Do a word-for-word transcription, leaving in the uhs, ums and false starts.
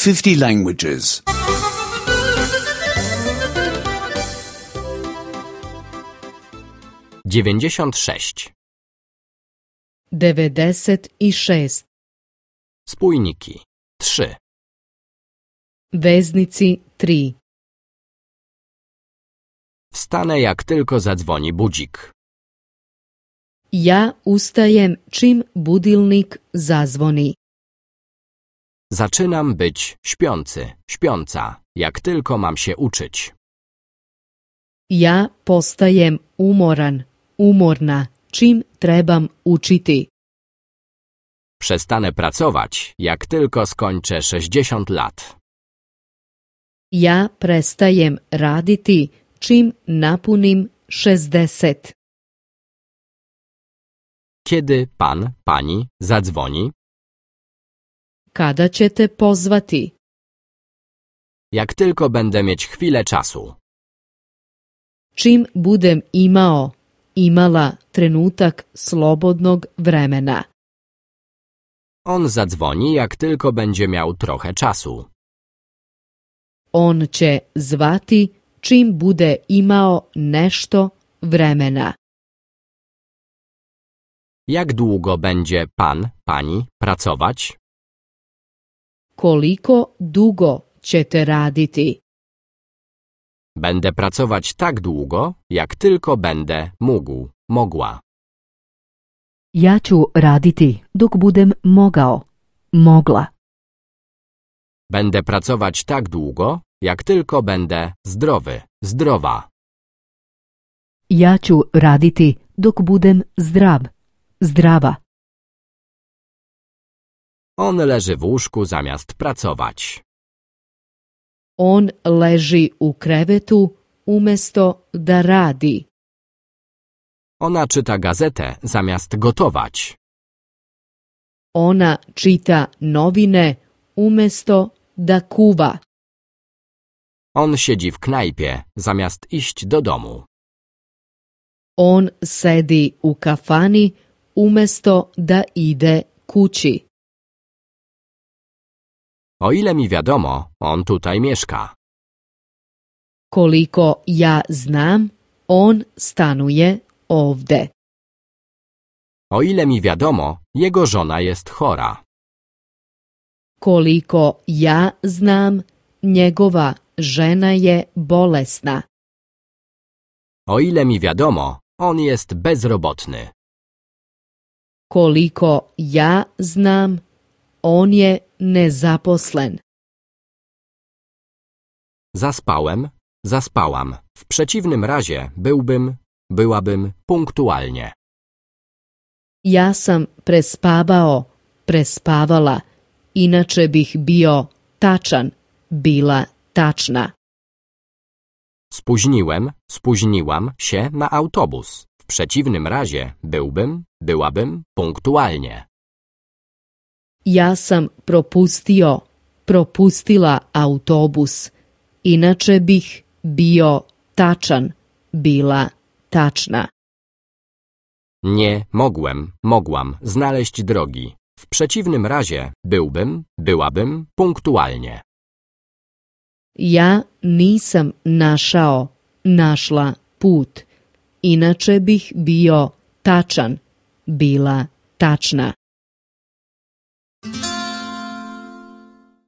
fifty languages. dziewięćdziesiąt sześć. dziewięćdziesiąt sześć. Spójniki. trzy. Veznici trzy. Wstanę jak tylko zadzwoni budzik. Ja ustajem čim budilnik zazvoni. Zaczynam być śpiący, śpiąca, jak tylko mam się uczyć. Ja postajem umoran, umorna, čim trebam učiti. Przestanę pracować, jak tylko skończę sześćdziesiąt lat. Ja prestajem raditi, čim napunim šezdeset. Kiedy pan, pani zadzwoni? Kada ćete pozvati? Jak tylko będę mieć chwilę czasu. Čim budem imao, imala trenutak slobodnog vremena. On zadzwoni, jak tylko będzie miał trochę czasu. On će zvati čim bude imao nešto vremena. Jak długo będzie pan, pani pracować? Koliko dugo ćete raditi? Będę pracować tak długo, jak tylko będę mógł, mogła. Ja ću raditi dok budem mogao, mogla. Będę pracować tak długo, jak tylko będę zdrowy, zdrowa. Ja ću raditi dok budem zdrav, zdrava. On leży w łóżku zamiast pracować. On leži u krevetu umjesto da radi. Ona czyta gazetę zamiast gotować. Ona čita novine umjesto da kuva. On siedzi w knajpie zamiast iść do domu. On sedi u kafani umjesto da ide kući. O ile mi wiadomo, on tutaj mieszka. Koliko ja znam, on stanuje ovde. O ile mi wiadomo, jego żona jest chora. Koliko ja znam, njegova žena je bolesna. O ile mi wiadomo, on jest bezrobotny. Koliko ja znam, on je nezaposlen. Zaspałem, zaspałam. W przeciwnym razie byłbym, byłabym punktualnie. Ja sam prespavao, prespavala, inače bih bio tačan, bila tačna. Spóźniłem, spóźniłam się na autobus. W przeciwnym razie byłbym, byłabym punktualnie. Ja sam propustio, propustila autobus, inače bih bio tačan, bila tačna. Nie mogłem, mogłam znaleźć drogi. W przeciwnym razie byłbym, byłabym punktualnie. Ja nisam našao, našla put, inače bih bio tačan, bila tačna.